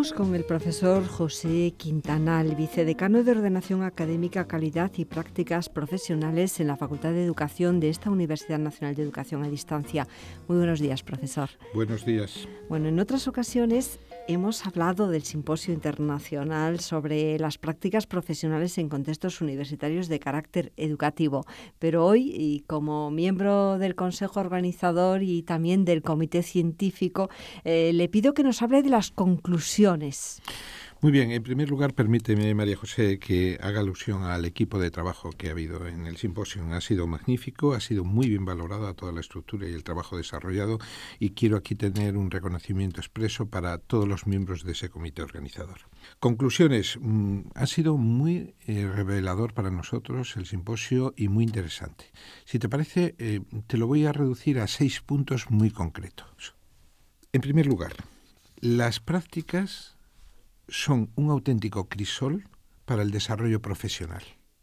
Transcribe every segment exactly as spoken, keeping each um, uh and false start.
Estamos con el profesor José Quintanal, vicedecano de Ordenación Académica, Calidad y Prácticas Profesionales en la Facultad de Educación de esta Universidad Nacional de Educación a Distancia. Muy buenos días, profesor. Buenos días. Bueno, en otras ocasiones hemos hablado del Simposio Internacional sobre las prácticas profesionales en contextos universitarios de carácter educativo, pero hoy, y como miembro del Consejo Organizador y también del Comité Científico, eh, le pido que nos hable de las conclusiones. Muy bien, en primer lugar, permíteme, María José, que haga alusión al equipo de trabajo que ha habido en el simposio. Ha sido magnífico, ha sido muy bien valorada toda la estructura y el trabajo desarrollado, y quiero aquí tener un reconocimiento expreso para todos los miembros de ese comité organizador. Conclusiones. Mmm, ha sido muy eh, revelador para nosotros el simposio y muy interesante. Si te parece, eh, te lo voy a reducir a seis puntos muy concretos. En primer lugar, las prácticas son un auténtico crisol para el desarrollo profesional.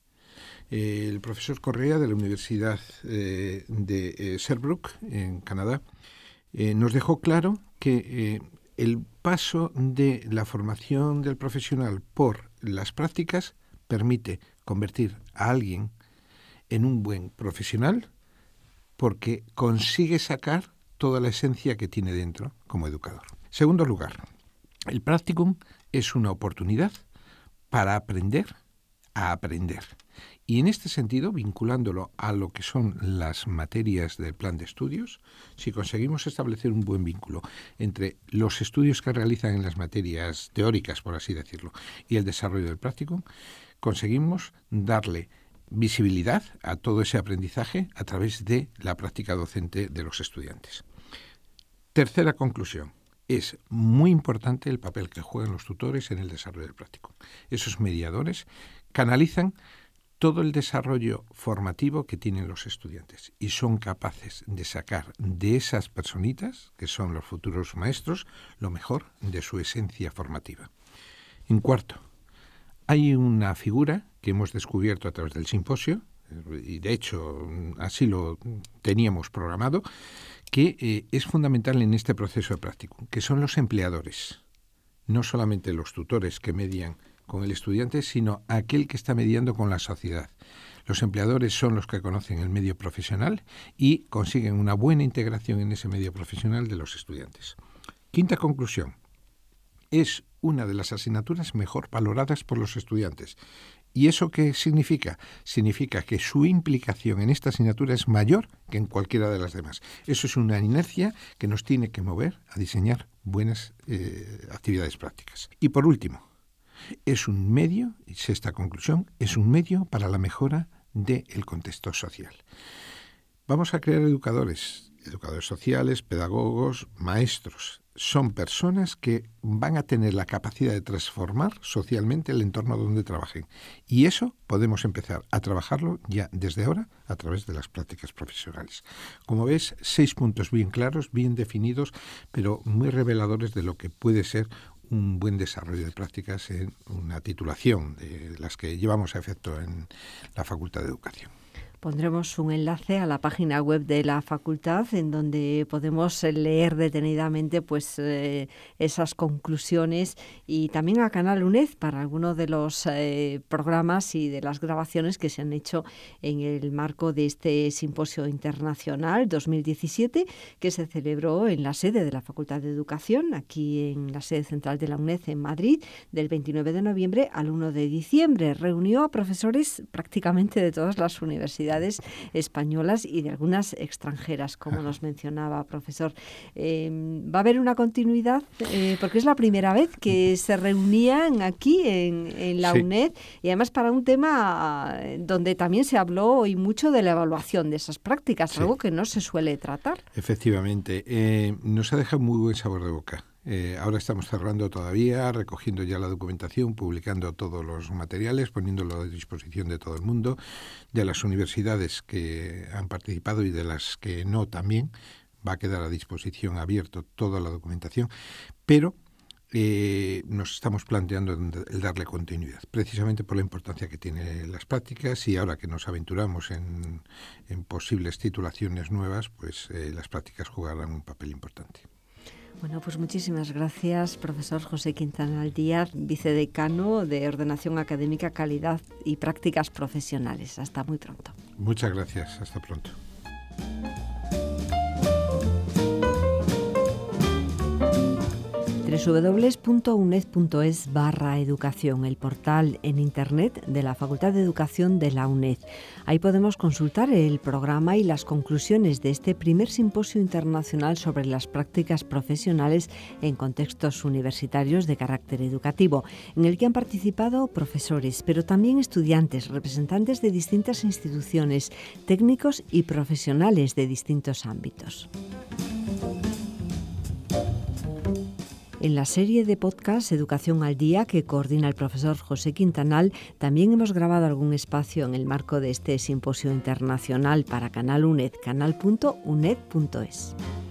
Eh, el profesor Correa, de la Universidad eh, de eh, Sherbrooke, en Canadá, eh, nos dejó claro que eh, el paso de la formación del profesional por las prácticas permite convertir a alguien en un buen profesional porque consigue sacar toda la esencia que tiene dentro como educador. Segundo lugar, el practicum es una oportunidad para aprender a aprender. Y en este sentido, vinculándolo a lo que son las materias del plan de estudios, si conseguimos establecer un buen vínculo entre los estudios que realizan en las materias teóricas, por así decirlo, y el desarrollo del practicum, conseguimos darle visibilidad a todo ese aprendizaje a través de la práctica docente de los estudiantes. Tercera conclusión. Es muy importante el papel que juegan los tutores en el desarrollo del practicum. Esos mediadores canalizan todo el desarrollo formativo que tienen los estudiantes y son capaces de sacar de esas personitas, que son los futuros maestros, lo mejor de su esencia formativa. En cuarto, hay una figura que hemos descubierto a través del simposio, y de hecho así lo teníamos programado, que eh, es fundamental en este proceso de practicum, que son los empleadores. No solamente los tutores que median con el estudiante, sino aquel que está mediando con la sociedad. Los empleadores son los que conocen el medio profesional y consiguen una buena integración en ese medio profesional de los estudiantes. Quinta conclusión. Es una de las asignaturas mejor valoradas por los estudiantes. ¿Y eso qué significa? Significa que su implicación en esta asignatura es mayor que en cualquiera de las demás. Eso es una inercia que nos tiene que mover a diseñar buenas eh, actividades prácticas. Y por último, es un medio, y sexta conclusión, es un medio para la mejora del contexto social. Vamos a crear educadores, educadores sociales, pedagogos, maestros. Son personas que van a tener la capacidad de transformar socialmente el entorno donde trabajen. Y eso podemos empezar a trabajarlo ya desde ahora a través de las prácticas profesionales. Como ves, seis puntos bien claros, bien definidos, pero muy reveladores de lo que puede ser un buen desarrollo de prácticas en una titulación de las que llevamos a efecto en la Facultad de Educación. Pondremos un enlace a la página web de la facultad en donde podemos leer detenidamente pues eh, esas conclusiones, y también a Canal UNED para algunos de los eh, programas y de las grabaciones que se han hecho en el marco de este Simposio Internacional dos mil diecisiete que se celebró en la sede de la Facultad de Educación, aquí en la sede central de la UNED en Madrid, del veintinueve de noviembre al uno de diciembre. Reunió a profesores prácticamente de todas las universidades españolas y de algunas extranjeras, como nos mencionaba, profesor. Eh, ¿Va a haber una continuidad? Eh, porque es la primera vez que se reunían aquí en, en la sí. UNED, y además para un tema donde también se habló hoy mucho de la evaluación de esas prácticas, sí. algo que no se suele tratar. Efectivamente. Eh, nos ha dejado muy buen sabor de boca. Eh, ahora estamos cerrando todavía, recogiendo ya la documentación, publicando todos los materiales, poniéndolo a disposición de todo el mundo, de las universidades que han participado y de las que no también. Va a quedar a disposición abierto toda la documentación, pero eh, nos estamos planteando el darle continuidad, precisamente por la importancia que tienen las prácticas, y ahora que nos aventuramos en, en posibles titulaciones nuevas, pues eh, las prácticas jugarán un papel importante. Bueno, pues muchísimas gracias, profesor José Quintanal Díaz, vicedecano de Ordenación Académica, Calidad y Prácticas Profesionales. Hasta muy pronto. Muchas gracias. Hasta pronto. doble u doble u doble u punto u n e d punto e s barra educación, el portal en internet de la Facultad de Educación de la UNED. Ahí podemos consultar el programa y las conclusiones de este primer simposio internacional sobre las prácticas profesionales en contextos universitarios de carácter educativo, en el que han participado profesores, pero también estudiantes, representantes de distintas instituciones, técnicos y profesionales de distintos ámbitos. En la serie de podcast Educación al Día, que coordina el profesor José Quintanal, también hemos grabado algún espacio en el marco de este simposio internacional para Canal UNED, canal punto u n e d punto e s.